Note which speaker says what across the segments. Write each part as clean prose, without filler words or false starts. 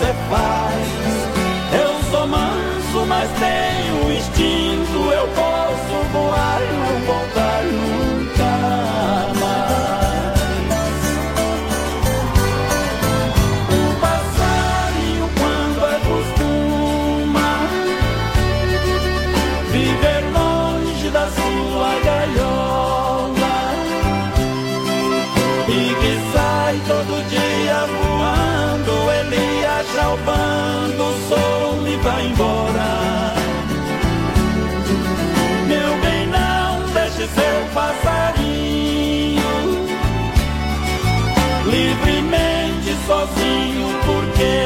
Speaker 1: você faz. Eu sou manso, mas tenho instinto. Eu posso voar e não voltar nunca mais. Um passarinho quando acostuma viver longe da sua gaiola e que sai todo dia voando, ele acha o bando, o sol e vai embora. Meu bem, não deixe seu passarinho livremente sozinho, porque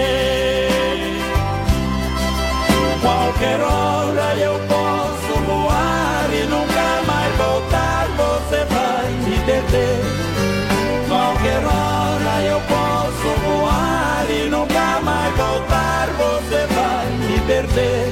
Speaker 1: qualquer hora eu posso voar e nunca mais voltar. Você vai me perder. Qualquer hora eu posso voar e nunca mais voltar. Você vai me perder.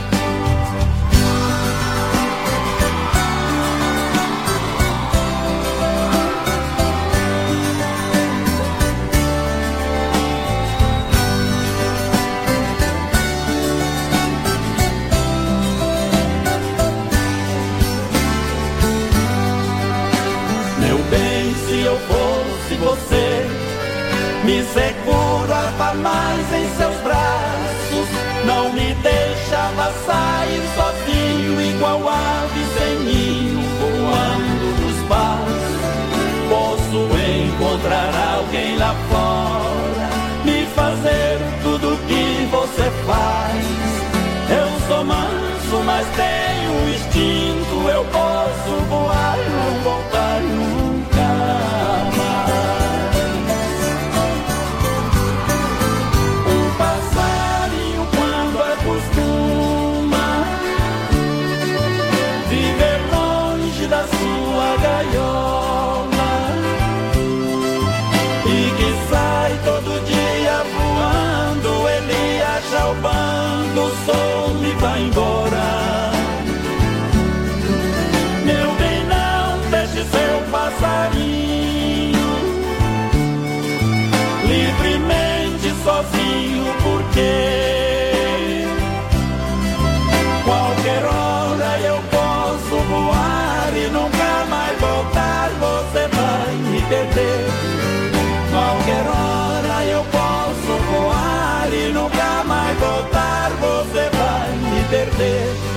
Speaker 1: Meu bem, se eu fosse você, me segurava mais em seus braços, não me deixava sair sozinho, igual ave sem ninho, voando no espaço. Posso encontrar alguém lá fora, me fazer tudo que você faz. Eu sou manso, mas tenho instinto. Eu posso voar e não voltar nunca mais. Um passarinho quando acostuma viver longe da sua gaiola e que sai todo dia voando, ele acha o bando, o sol e vai embora. Meu bem, não deixe seu passarinho livremente sozinho, porque qualquer hora eu posso voar e nunca mais voltar. Você vai me perder. Qualquer hora eu posso voar e nunca mais voltar. Você vai me perder.